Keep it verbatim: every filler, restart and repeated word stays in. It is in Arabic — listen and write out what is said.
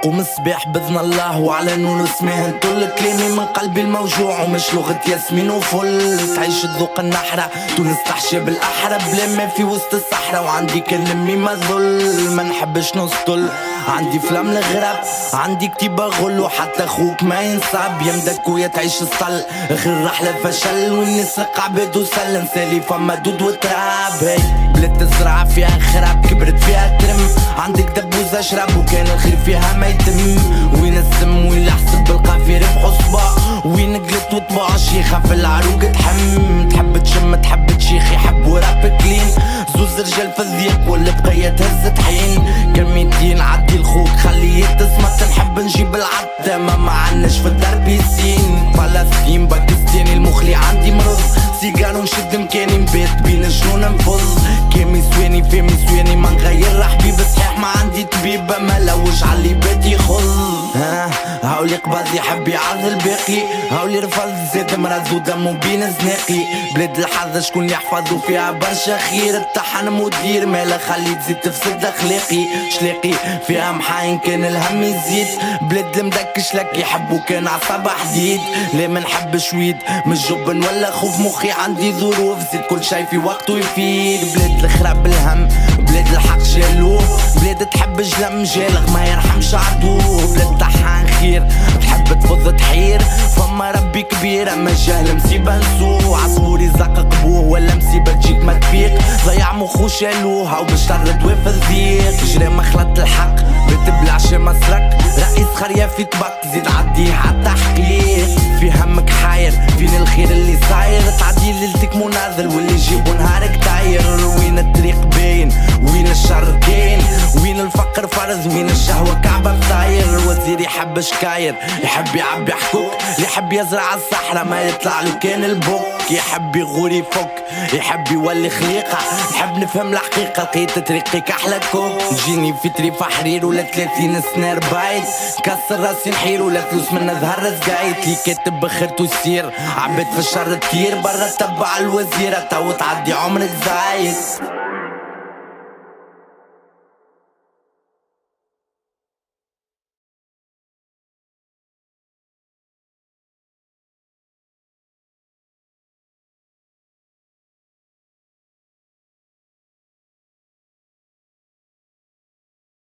قوم الصباح بإذن الله وعلى نور اسمه نطل كلامي من قلبي الموجوع ومش لغة ياسمين وفل. تعيش الذوق النحرة تونس تحشي بالأحرى بلا ما في وسط الصحراء وعندي كلمي ما ظل ما نحبش نسطل. عندي فلام الغراب عندي كتيبة غل وحتى خوك ما ينصاب يمدك ويا تعيش الصل اخر رحلة فشل والناس عباد وسل نسالي فما دود وتراب. هي بلاد تزرع فيها خراب كبرت فيها ترم عندك دبوزة اشرب وكان الخير فيها ما يتم. وين السم وين الحسب بالقافية ربح صباع وين قلت وطباع شيخة في العروق تحم تحب تشم تحب تشيخ يحب وراب كلين زوز رجال في الضيق والبقية تهز طحين كلمتين عدي الخوك خليه تسمع نحب نجيب العتة ما معناش في الدرب يسين فلسطين باكستاني المخلي عندي مرض سيجار ونشد مكاني نبات بين الجنون نفض كيمي سواني فيمي سواني ما نغير حبيب صحيح ما عندي طبيب ما لوش علي بيت يخل. ها هاولي قباض يحب يعرض الباقي هاولي رفض زاد مرض ودمو بين زناقي بلاد الحظ شكون يحفظ وفيها برشا خير الطحن مدير مالا خلي تزيد تفسد اخلاقي شلاقي فيها محاين كان الهم يزيد بلاد المدكش لك يحبو كان عصابة حديد لا ما نحبش ويد مش جبن ولا خوف مخي عندي ظروف زيد كل شي في وقته يفيد بلاد الخراب بالهم بلاد الحق جالوه بلاد تحب جلم جالغ ما يرحمش عدوه بلاد طحان خير تحب تفض تحير فما ربي كبير اما الجهل مصيبة نسوه عصفوري زق قبوه ولا مصيبة تجيك ما تفيق ضيع مخو شالوه او باش ترد وفي الضيق جري مخلط الحق بتبلع شي مسرك رئيس خرية في طبق زيد عديه عالتحقيق في همك حاير فين الخير اللي صاير تعدي ليلتك مناضل واللي يجيبو نهارك داير وين الطريق باين وين الشر كاين وين الفقر فرز وين الشهوة كعبة طاير وزير يحب شكاير يحب يعبي حكوك يحب يزرع الصحراء ما يطلع له كان البوك يحب يغور يفك يحب يولي خليقة يحب نفهم الحقيقة لقيت طريقك أحلى كوك جيني في تريفة حرير ولا ثلاثين سنة ربايت كسر راسي نحير ولا فلوس من ظهر رزقايت لي كاتب بخيرت وسير عبيت في الشر كتير برا تبع الوزيرة تو تعدي عمرك زايد.